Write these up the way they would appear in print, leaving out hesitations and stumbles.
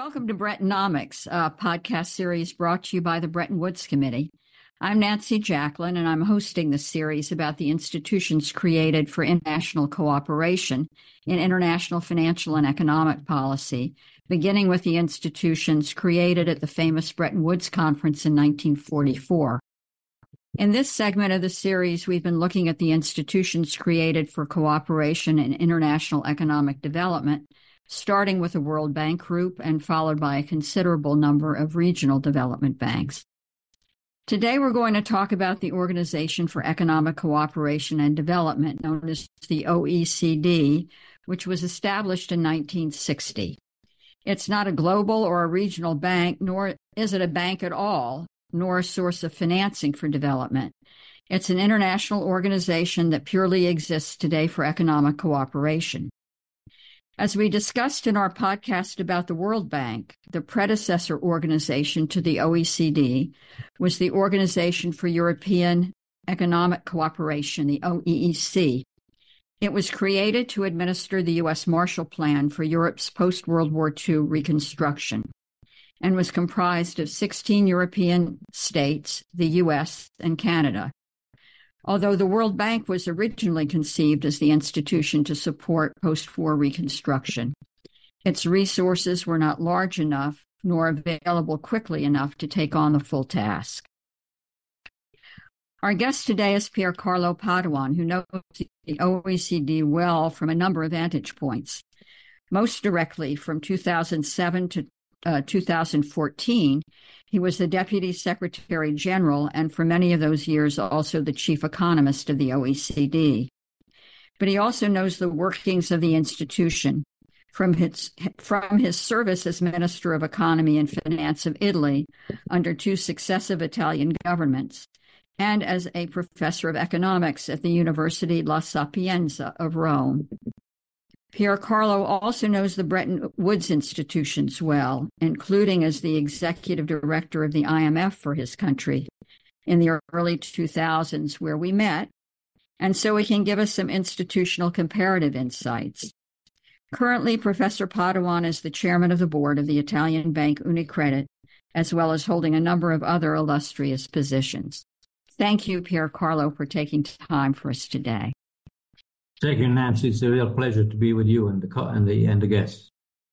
Welcome to Brettonomics, a podcast series brought to you by the Bretton Woods Committee. I'm Nancy Jacklin, and I'm hosting the series about the institutions created for international cooperation in international financial and economic policy, beginning with the institutions created at the famous Bretton Woods Conference in 1944. In this segment of the series, we've been looking at the institutions created for cooperation in international economic development, starting with the World Bank Group and followed by a considerable number of regional development banks. Today, we're going to talk about the Organization for Economic Cooperation and Development, known as the OECD, which was established in 1960. It's not a global or a regional bank, nor is it a bank at all, nor a source of financing for development. It's an international organization that purely exists today for economic cooperation. As we discussed in our podcast about the World Bank, the predecessor organization to the OECD was the Organization for European Economic Cooperation, the OEEC. It was created to administer the U.S. Marshall Plan for Europe's post-World War II reconstruction and was comprised of 16 European states, the U.S., and Canada. Although the World Bank was originally conceived as the institution to support post-war reconstruction, its resources were not large enough nor available quickly enough to take on the full task. Our guest today is Pier Carlo Padoan, who knows the OECD well from a number of vantage points. Most directly, from 2007 to 2014, he was the Deputy Secretary General and for many of those years also the Chief Economist of the OECD. But he also knows the workings of the institution from his service as Minister of Economy and Finance of Italy under two successive Italian governments and as a professor of economics at the University La Sapienza of Rome. Pier Carlo also knows the Bretton Woods institutions well, including as the executive director of the IMF for his country in the early 2000s, where we met, and so he can give us some institutional comparative insights. Currently, Professor Padoan is the chairman of the board of the Italian bank Unicredit, as well as holding a number of other illustrious positions. Thank you, Pier Carlo, for taking time for us today. Thank you, Nancy. It's a real pleasure to be with you and the guests.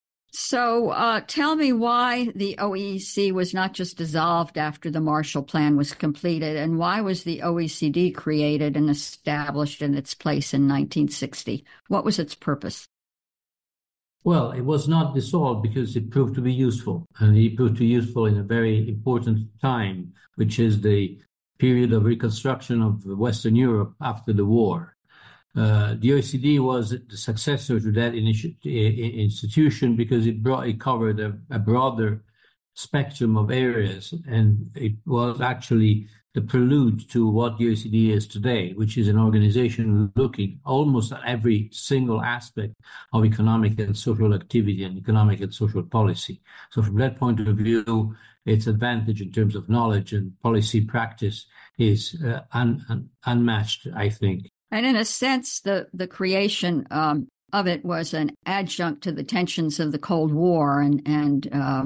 So tell me why the OEC was not just dissolved after the Marshall Plan was completed, and why was the OECD created and established in its place in 1960? What was its purpose? Well, it was not dissolved because it proved to be useful, and it proved to be useful in a very important time, which is the period of reconstruction of Western Europe after the war. The OECD was the successor to that institution because it covered a broader spectrum of areas, and it was actually the prelude to what the OECD is today, which is an organization looking almost at every single aspect of economic and social activity and economic and social policy. So from that point of view, its advantage in terms of knowledge and policy practice is unmatched, I think. And in a sense, the creation of it was an adjunct to the tensions of the Cold War and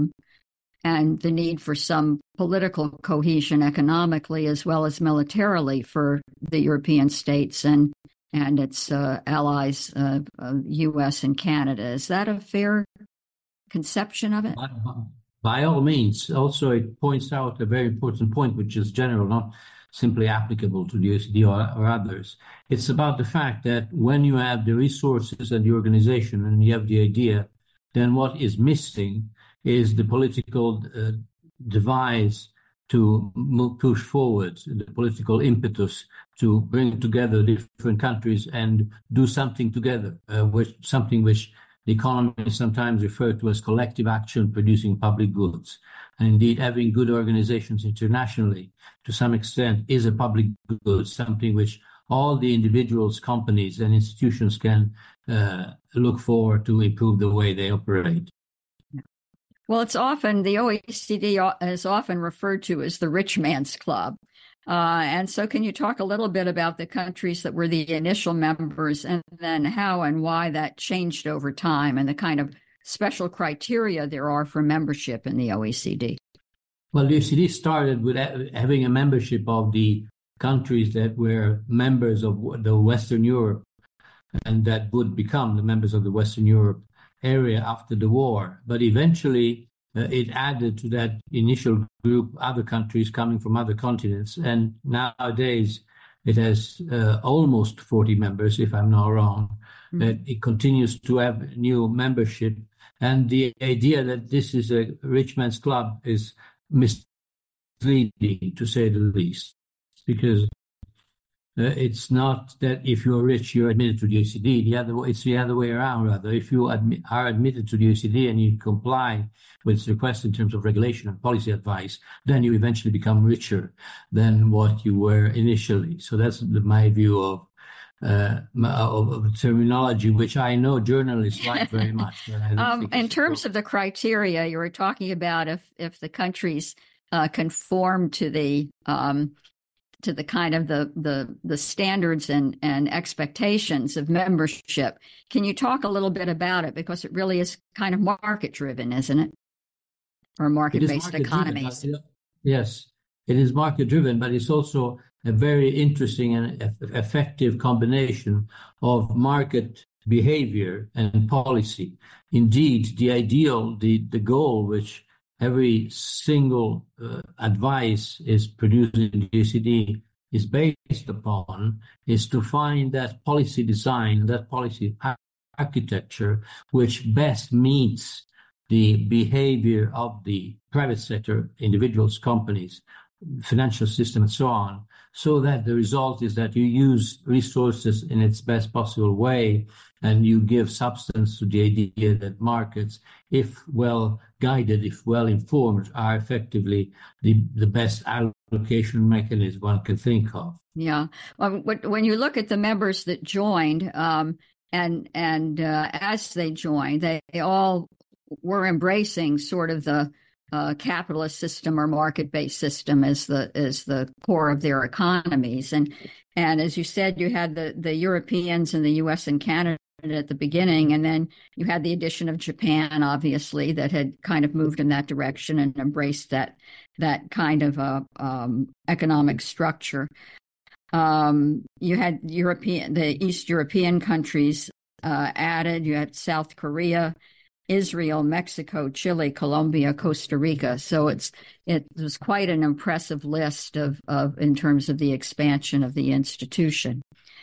the need for some political cohesion economically as well as militarily for the European states and its allies, U.S. and Canada. Is that a fair conception of it? By all means. Also, it points out a very important point, which is general, not simply applicable to the OECD or others. It's about the fact that when you have the resources and the organization and you have the idea, then what is missing is the political device to push forward, the political impetus to bring together different countries and do something together, something which the economists sometimes refer to as collective action producing public goods. And indeed, having good organizations internationally, to some extent, is a public good, something which all the individuals, companies, and institutions can look forward to improve the way they operate. Well, the OECD is often referred to as the rich man's club. And so can you talk a little bit about the countries that were the initial members and then how and why that changed over time and the kind of special criteria there are for membership in the OECD. Well, the OECD started with having a membership of the countries that were members of the Western Europe and that would become the members of the Western Europe area after the war. But eventually, it added to that initial group other countries coming from other continents. And nowadays, it has almost 40 members, if I'm not wrong. Mm-hmm. It continues to have new membership. And the idea that this is a rich man's club is misleading, to say the least, because it's not that if you're rich, you're admitted to the OECD. It's the other way around, rather. If you are admitted to the OECD and you comply with its requests in terms of regulation and policy advice, then you eventually become richer than what you were initially. So that's my view of terminology, which I know journalists like very much. In terms of the criteria, you were talking about if the countries conform to the kind of the standards and expectations of membership. Can you talk a little bit about it? Because it really is kind of market driven, isn't it? Or market-based economies. Yes, it is market driven, but it's also a very interesting and effective combination of market behavior and policy. Indeed, the ideal, the goal, which every single advice is produced in the OECD is based upon, is to find that policy design, that policy architecture, which best meets the behavior of the private sector, individuals, companies, financial system, and so on, so that the result is that you use resources in its best possible way and you give substance to the idea that markets, if well guided, if well informed, are effectively the best allocation mechanism one can think of. Yeah. Well, when you look at the members that joined, and as they joined, they all were embracing sort of the capitalist system or market-based system as the core of their economies. And as you said, you had the Europeans and the U.S. and Canada at the beginning, and then you had the addition of Japan, obviously, that had kind of moved in that direction and embraced that kind of economic structure. You had the East European countries added. You had South Korea, Israel, Mexico, Chile, Colombia, Costa Rica. So it was quite an impressive list of in terms of the expansion of the institution.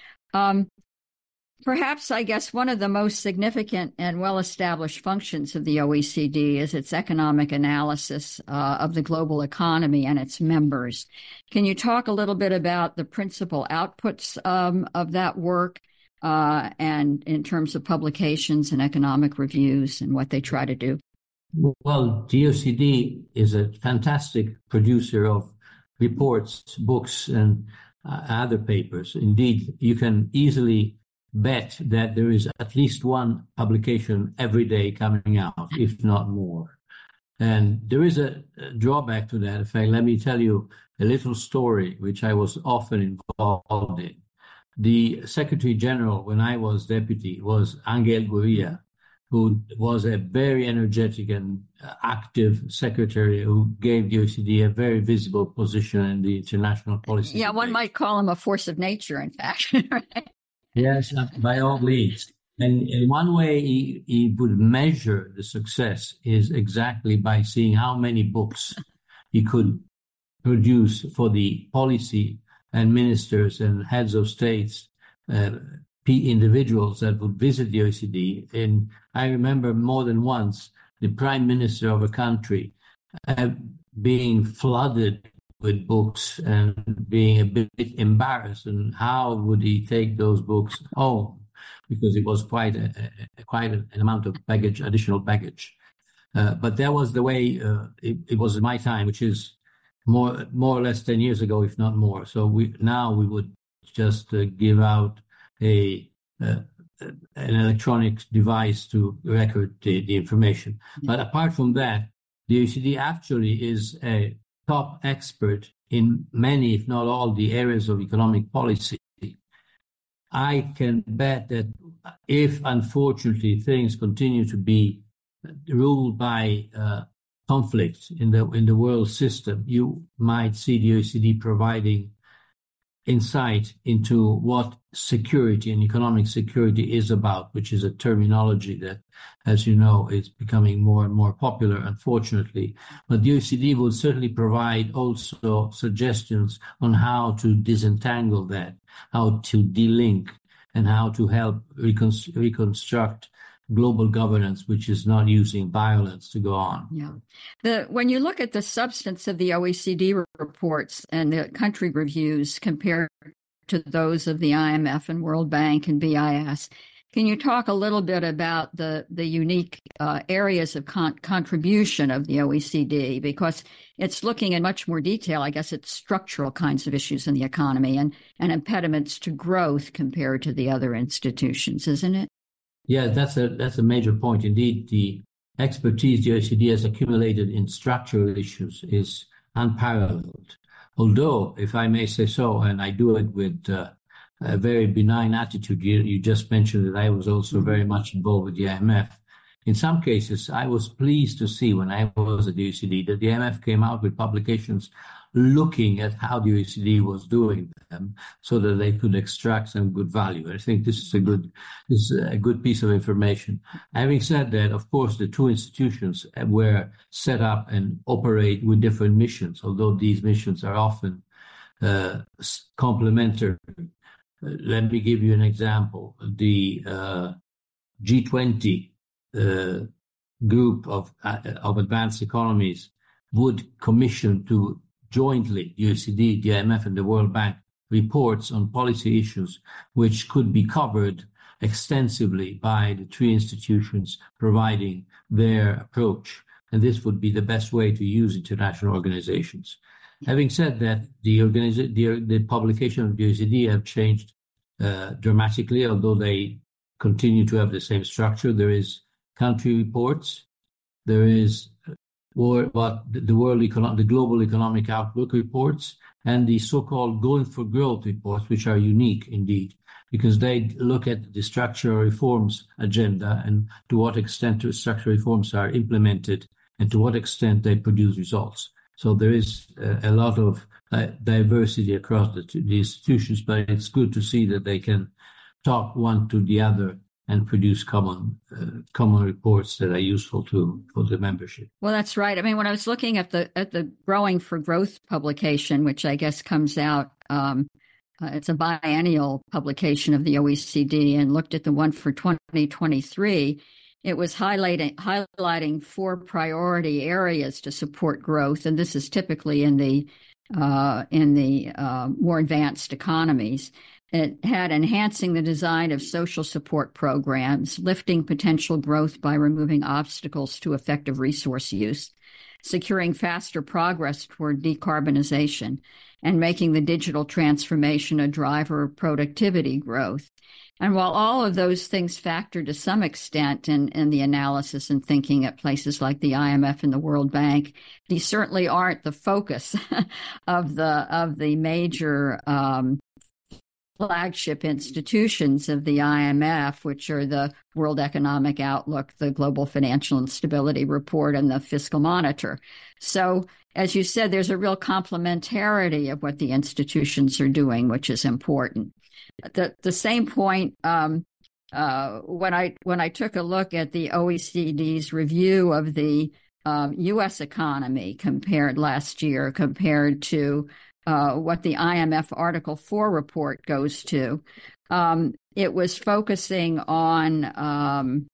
Perhaps, I guess, one of the most significant and well-established functions of the OECD is its economic analysis of the global economy and its members. Can you talk a little bit about the principal outputs of that work and in terms of publications and economic reviews and what they try to do? Well, the OECD is a fantastic producer of reports, books, and other papers. Indeed, you can easily bet that there is at least one publication every day coming out, if not more. And there is a drawback to that. In fact, let me tell you a little story, which I was often involved in. The Secretary General, when I was deputy, was Angel Gurria, who was a very energetic and active secretary who gave the OECD a very visible position in the international policy. Yeah, one might call him a force of nature, in fact. Right? Yes, by all means. And in one way, he would measure the success is exactly by seeing how many books he could produce for the policy and ministers and heads of states, individuals that would visit the OECD. And I remember more than once the prime minister of a country being flooded with books and being a bit embarrassed. And how would he take those books home? Because it was quite an amount of baggage, additional baggage. But that was the way it was in my time, which is more or less 10 years ago, if not more. So we would just give out an electronic device to record the information. But apart from that, the OECD actually is a top expert in many, if not all, the areas of economic policy. I can bet that if, unfortunately, things continue to be ruled by conflict in the world system, you might see the OECD providing insight into what security and economic security is about, which is a terminology that, as you know, is becoming more and more popular, unfortunately. But the OECD will certainly provide also suggestions on how to disentangle that, how to delink, and how to help reconstruct global governance, which is not using violence to go on. Yeah. When you look at the substance of the OECD reports and the country reviews compared to those of the IMF and World Bank and BIS, can you talk a little bit about the unique areas of contribution of the OECD? Because it's looking in much more detail, I guess, at structural kinds of issues in the economy and impediments to growth compared to the other institutions, isn't it? Yeah, that's a major point. Indeed, the expertise the OECD has accumulated in structural issues is unparalleled. Although, if I may say so, and I do it with a very benign attitude, you just mentioned that I was also very much involved with the IMF. In some cases, I was pleased to see when I was at the OECD that the IMF came out with publications looking at how the OECD was doing them so that they could extract some good value. I think this is a good piece of information. Having said that, of course, the two institutions were set up and operate with different missions, although these missions are often complementary. Let me give you an example. The G20 group of advanced economies would commission to jointly, the OECD, the IMF, and the World Bank, reports on policy issues which could be covered extensively by the three institutions providing their approach. And this would be the best way to use international organizations. Having said that, the publication of the OECD have changed dramatically, although they continue to have the same structure. There is country reports, there is the Global Economic Outlook reports, and the so-called Going for Growth reports, which are unique indeed, because they look at the structural reforms agenda and to what extent the structural reforms are implemented and to what extent they produce results. So there is a lot of diversity across the institutions, but it's good to see that they can talk one to the other and produce common reports that are useful for the membership. Well, that's right. I mean, when I was looking at the Growing for Growth publication, which I guess comes out, it's a biennial publication of the OECD, and looked at the one for 2023, it was highlighting 4 priority areas to support growth, and this is typically in the more advanced economies. It had enhancing the design of social support programs, lifting potential growth by removing obstacles to effective resource use, securing faster progress toward decarbonization, and making the digital transformation a driver of productivity growth. And while all of those things factor to some extent in the analysis and thinking at places like the IMF and the World Bank, these certainly aren't the focus of the major flagship institutions of the IMF, which are the World Economic Outlook, the Global Financial and Stability Report, and the Fiscal Monitor. So, as you said, there's a real complementarity of what the institutions are doing, which is important. The same point, when I took a look at the OECD's review of the U.S. economy compared to what the IMF Article 4 report goes to, it was focusing on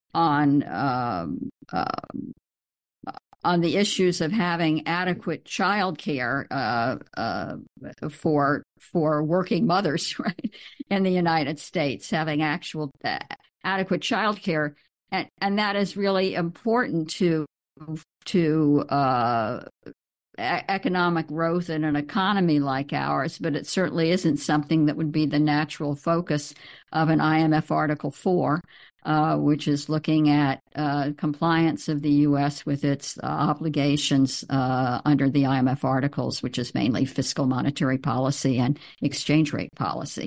the issues of having adequate child care for working mothers, right, in the United States, having actual adequate child care, and that is really important to economic growth in an economy like ours, but it certainly isn't something that would be the natural focus of an IMF Article 4, which is looking at compliance of the U.S. with its obligations under the IMF articles, which is mainly fiscal monetary policy and exchange rate policy.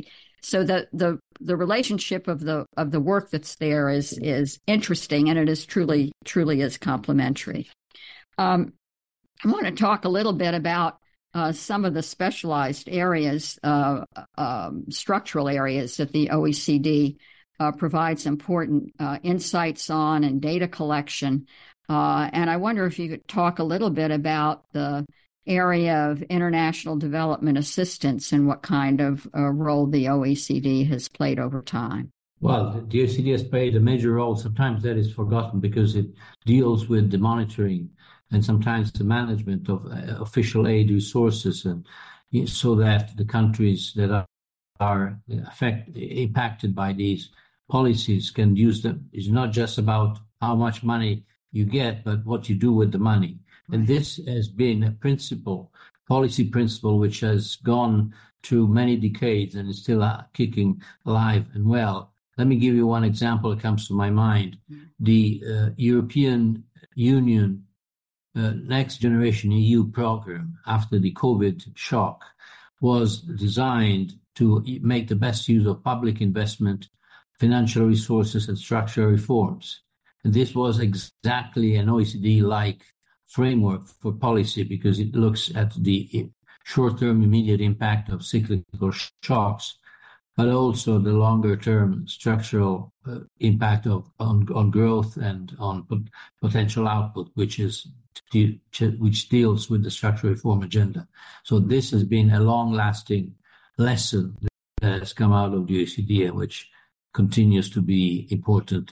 So the relationship of the work that's there is interesting, and it is truly is complementary. I want to talk a little bit about some of the specialized areas, structural areas that the OECD provides important insights on and data collection. And I wonder if you could talk a little bit about the area of international development assistance and what kind of role the OECD has played over time. Well, the OECD has played a major role. Sometimes that is forgotten because it deals with the monitoring and sometimes the management of official aid resources, and so that the countries that are impacted by these policies can use them. It's not just about how much money you get, but what you do with the money. Right. And this has been a policy principle, which has gone through many decades and is still kicking alive and well. Let me give you one example that comes to my mind. The European Union Next Generation EU program after the COVID shock was designed to make the best use of public investment, financial resources, and structural reforms. And this was exactly an OECD-like framework for policy because it looks at the short-term immediate impact of cyclical shocks, but also the longer-term structural impact on growth and on potential output, which deals with the structural reform agenda. So this has been a long-lasting lesson that has come out of the OECD, and which continues to be important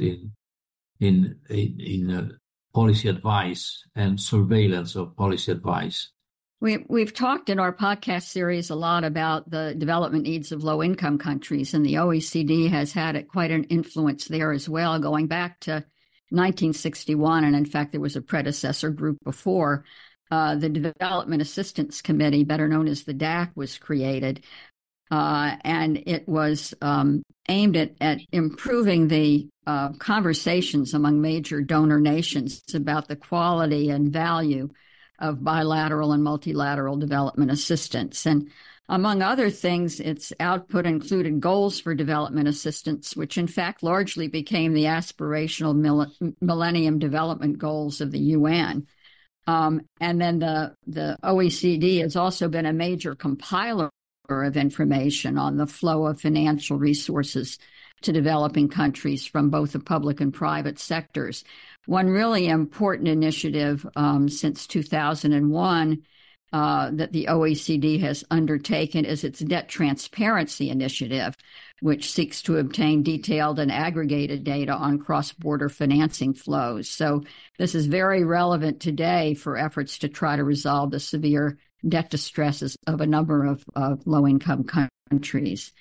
in policy advice and surveillance of policy advice. We've talked in our podcast series a lot about the development needs of low-income countries, and the OECD has had quite an influence there as well, going back to 1961, and in fact, there was a predecessor group before. The Development Assistance Committee, better known as the DAC, was created, and it was aimed at improving the conversations among major donor nations about the quality and value of bilateral and multilateral development assistance. And among other things, its output included goals for development assistance, which in fact largely became the aspirational Millennium Development Goals of the UN. And then the OECD has also been a major compiler of information on the flow of financial resources to developing countries from both the public and private sectors. One really important initiative since 2001 that the OECD has undertaken is its Debt Transparency Initiative, which seeks to obtain detailed and aggregated data on cross-border financing flows. So this is very relevant today for efforts to try to resolve the severe debt distresses of a number of low-income countries.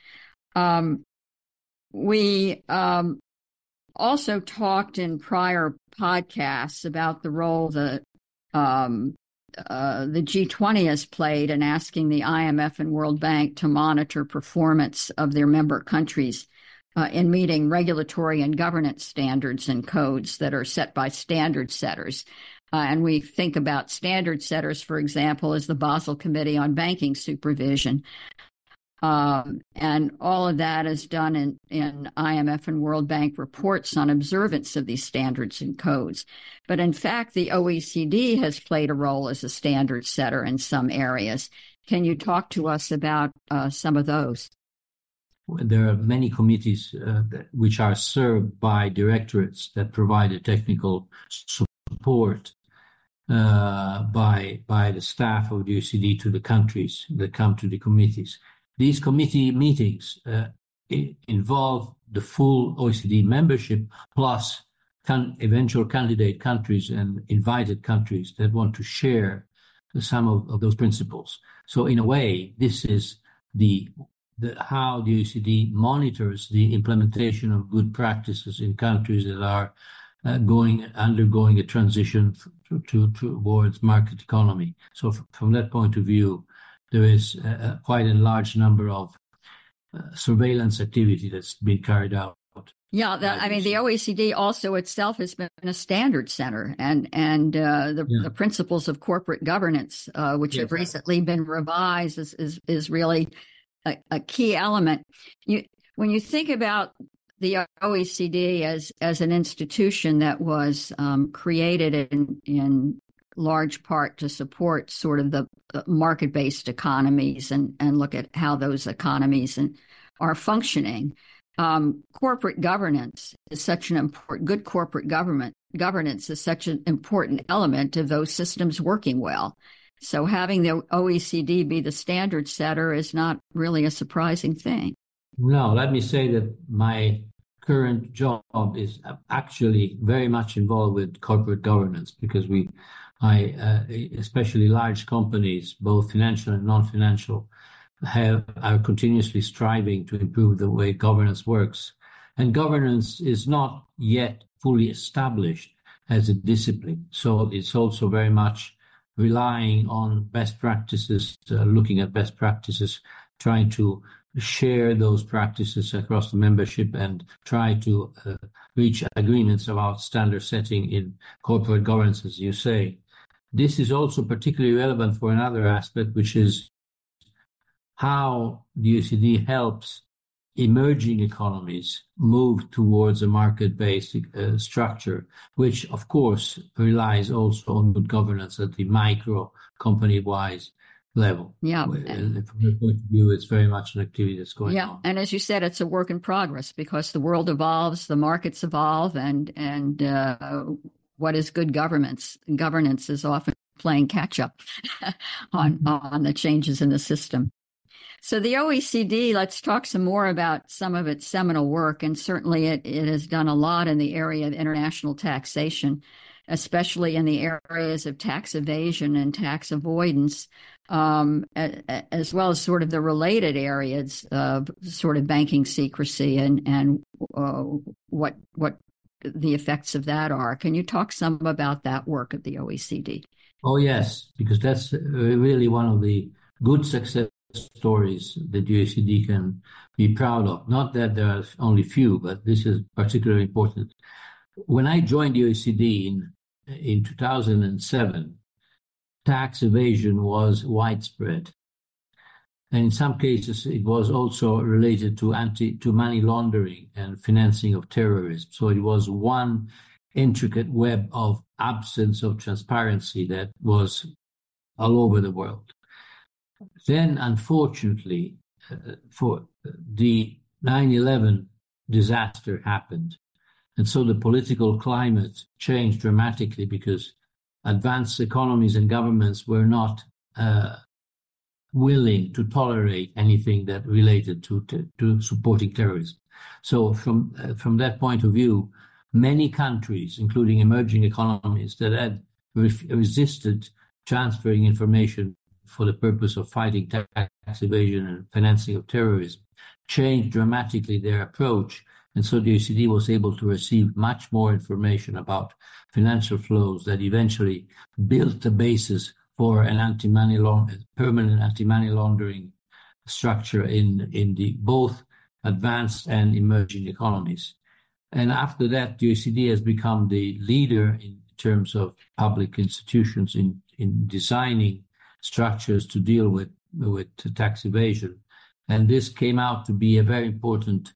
We also talked in prior podcasts about the role that the G20 has played in asking the IMF and World Bank to monitor performance of their member countries in meeting regulatory and governance standards and codes that are set by standard setters. And we think about standard setters, for example, as the Basel Committee on Banking Supervision. And all of that is done in IMF and World Bank reports on observance of these standards and codes. But in fact, the OECD has played a role as a standard setter in some areas. Can you talk to us about some of those? There are many committees which are served by directorates that provide a technical support by the staff of the OECD to the countries that come to the committees. These committee meetings involve the full OECD membership plus eventual candidate countries and invited countries that want to share some of those principles. So in a way, this is how the OECD monitors the implementation of good practices in countries that are undergoing a transition towards market economy. So from that point of view, there is quite a large number of surveillance activity that's been carried out. Yeah, the OECD also itself has been a standard center, and the principles of corporate governance, which have recently been revised, is really a key element. When you think about the OECD as an institution that was created in large part to support sort of the market-based economies and look at how those economies are functioning, corporate governance is such an important, good corporate governance is such an important element of those systems working well. So having the OECD be the standard setter is not really a surprising thing. No, let me say that my current job is actually very much involved with corporate governance because especially large companies, both financial and non-financial, are continuously striving to improve the way governance works. And governance is not yet fully established as a discipline. So it's also very much relying on best practices, looking at best practices, trying to share those practices across the membership and try to reach agreements about standard setting in corporate governance, as you say. This is also particularly relevant for another aspect, which is how the OECD helps emerging economies move towards a market-based structure, which of course relies also on good governance at the micro company-wise level. Yeah. And from your point of view, it's very much an activity that's going on. And as you said, it's a work in progress because the world evolves, the markets evolve, and what is good governance is often playing catch up on the changes in the system. So the OECD, let's talk some more about some of its seminal work, and certainly it has done a lot in the area of international taxation, especially in the areas of tax evasion and tax avoidance, as well as sort of the related areas of sort of banking secrecy and what the effects of that are. Can you talk some about that work of the OECD? Oh, yes, because that's really one of the good success stories that the OECD can be proud of. Not that there are only few, but this is particularly important. When I joined the OECD in 2007, tax evasion was widespread. And in some cases, it was also related to money laundering and financing of terrorism. So it was one intricate web of absence of transparency that was all over the world. Then, unfortunately, for the 9/11 disaster happened. And so the political climate changed dramatically because advanced economies and governments were not willing to tolerate anything that related to supporting terrorism. So from that point of view, many countries, including emerging economies that had resisted transferring information for the purpose of fighting tax evasion and financing of terrorism, changed dramatically their approach. And so the OECD was able to receive much more information about financial flows that eventually built the basis for an permanent anti-money laundering structure in the both advanced and emerging economies. And after that, the OECD has become the leader in terms of public institutions in designing structures to deal with tax evasion. And this came out to be a very important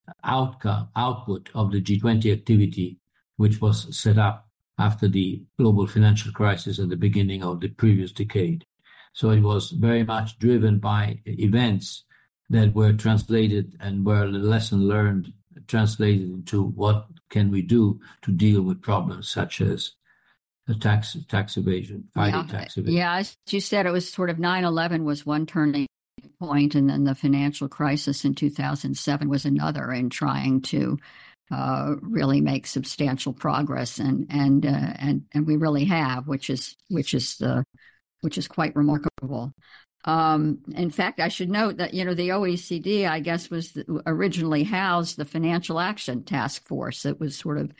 output of the G20 activity, which was set up after the global financial crisis at the beginning of the previous decade. So it was very much driven by events that were translated and were the lesson learned translated into what can we do to deal with problems such as tax evasion, fighting tax evasion. Yeah, as you said, it was sort of 9/11 was one turning point, and then the financial crisis in 2007 was another in trying to really make substantial progress, and we really have, which is quite remarkable. In fact, I should note that the OECD, I guess, was originally housed the Financial Action Task Force. It was sort of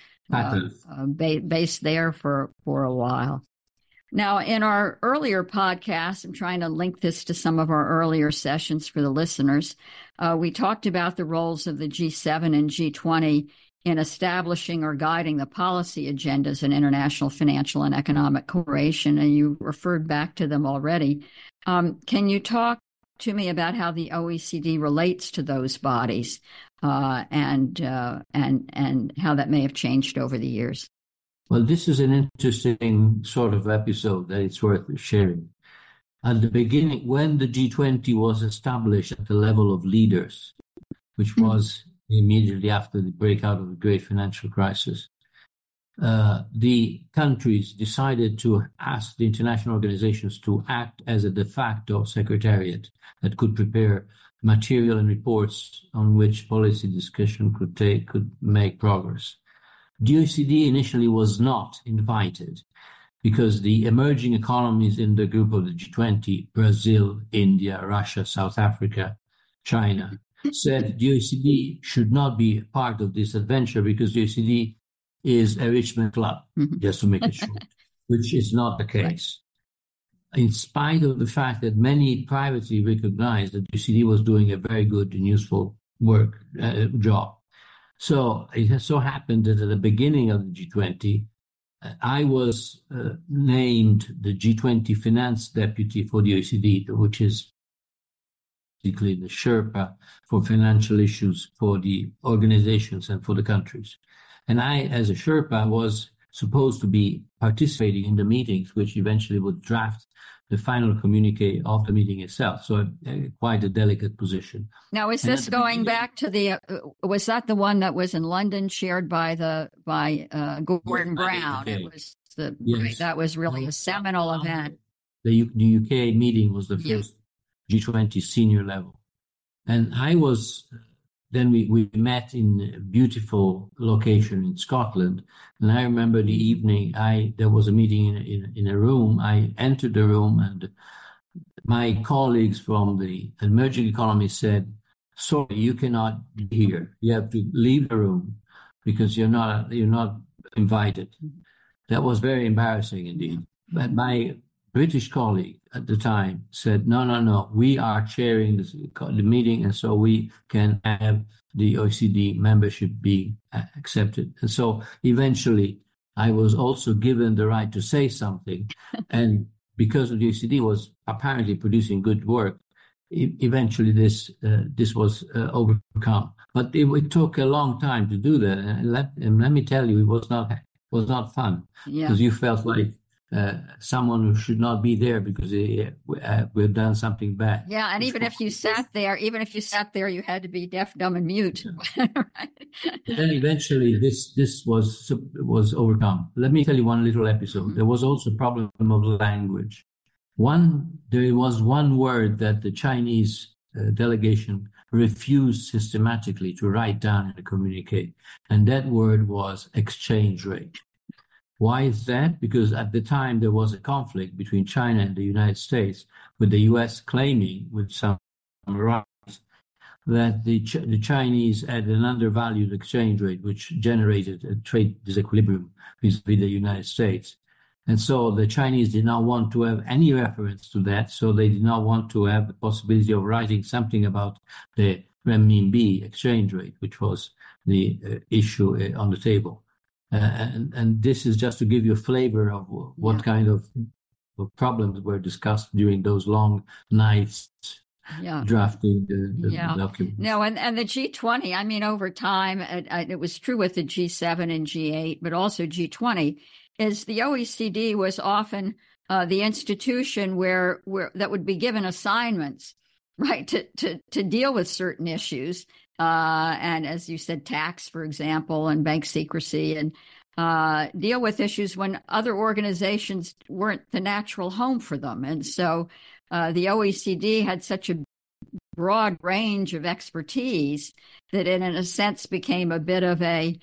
based there for a while. Now, in our earlier podcast, I'm trying to link this to some of our earlier sessions for the listeners. We talked about the roles of the G7 and G20 in establishing or guiding the policy agendas in international financial and economic cooperation, and you referred back to them already. Can you talk to me about how the OECD relates to those bodies, and how that may have changed over the years. Well, this is an interesting sort of episode that it's worth sharing. At the beginning, when the G20 was established at the level of leaders, which was immediately after the breakout of the great financial crisis, the countries decided to ask the international organizations to act as a de facto secretariat that could prepare material and reports on which policy discussion could make progress. The OECD initially was not invited because the emerging economies in the group of the G20, Brazil, India, Russia, South Africa, China, said the OECD should not be part of this adventure because the OECD is a rich man club, just to make it short, which is not the case. Right. In spite of the fact that many privately recognized that the OECD was doing a very good and useful job. So it has so happened that at the beginning of the G20, I was named the G20 finance deputy for the OECD, which is basically the Sherpa for financial issues for the organizations and for the countries. And I, as a Sherpa, was supposed to be participating in the meetings, which eventually would draft the final communique of the meeting itself. So quite a delicate position. Now, is this going back to the, was that the one that was in London chaired by Gordon Brown? It was right, that was really a seminal event. The UK meeting was the first G20 senior level. And I was, then we met in a beautiful location in Scotland. And I remember the evening, there was a meeting in a room. I entered the room and my colleagues from the emerging economy said, sorry, you cannot be here. You have to leave the room because you're not invited. That was very embarrassing indeed. But my British colleague at the time said, no, we are chairing the meeting, and so we can have the OECD membership be accepted. And so eventually I was also given the right to say something. And because the OECD was apparently producing good work, eventually this was overcome. But it took a long time to do that. And let me tell you, it was not fun, because you felt like someone who should not be there because we've done something bad. Yeah, and even if you sat there, you had to be deaf, dumb, and mute. Yeah. Right? Then eventually this was overcome. Let me tell you one little episode. There was also a problem of language. There was one word that the Chinese delegation refused systematically to write down in the communique, and that word was exchange rate. Why is that? Because at the time there was a conflict between China and the United States, with the U.S. claiming, with some rights, that the Chinese had an undervalued exchange rate, which generated a trade disequilibrium vis-a-vis the United States. And so the Chinese did not want to have any reference to that, so they did not want to have the possibility of writing something about the renminbi exchange rate, which was the issue on the table. And this is just to give you a flavor of what kind of problems were discussed during those long nights drafting the document. No, and the G20, I mean, over time, it was true with the G7 and G8, but also G20, is the OECD was often the institution where that would be given assignments, right, to deal with certain issues. And as you said, tax, for example, and bank secrecy, and deal with issues when other organizations weren't the natural home for them. And so the OECD had such a broad range of expertise that it, in a sense, became a bit of a,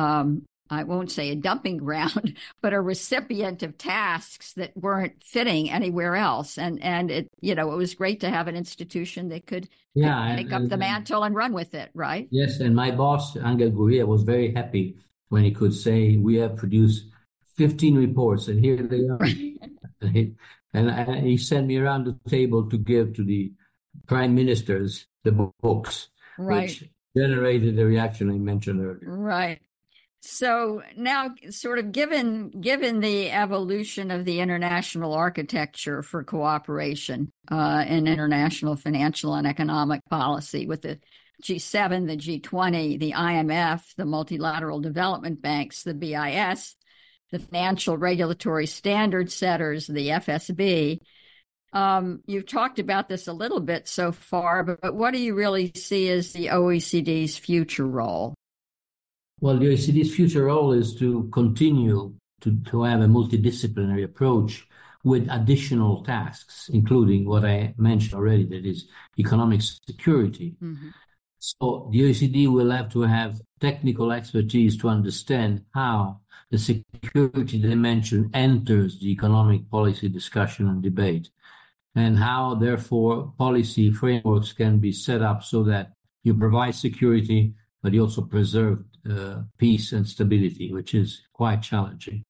I won't say a dumping ground, but a recipient of tasks that weren't fitting anywhere else. And it, it was great to have an institution that could pick up the mantle and run with it, right? Yes, and my boss, Angel Gurria, was very happy when he could say, we have produced 15 reports, and here they are. And he sent me around the table to give to the prime ministers the books, which generated the reaction I mentioned earlier. Right. So now, sort of given the evolution of the international architecture for cooperation in international financial and economic policy, with the G7, the G20, the IMF, the multilateral development banks, the BIS, the financial regulatory standard setters, the FSB. You've talked about this a little bit so far, but what do you really see as the OECD's future role? Well, the OECD's future role is to continue to have a multidisciplinary approach with additional tasks, including what I mentioned already, that is economic security. Mm-hmm. So the OECD will have to have technical expertise to understand how the security dimension enters the economic policy discussion and debate, and how, therefore, policy frameworks can be set up so that you provide security, but you also preserve peace and stability, which is quite challenging.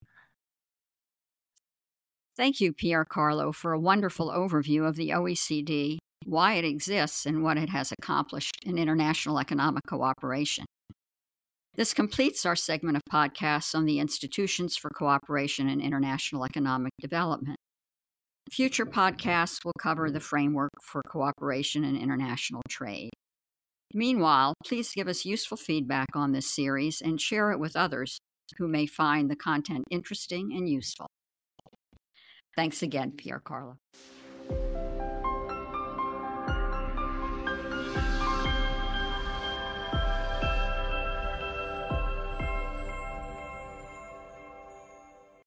Thank you, Pier Carlo, for a wonderful overview of the OECD, why it exists, and what it has accomplished in international economic cooperation. This completes our segment of podcasts on the institutions for cooperation and international economic development. Future podcasts will cover the framework for cooperation and international trade. Meanwhile, please give us useful feedback on this series and share it with others who may find the content interesting and useful. Thanks again, Pier Carlo.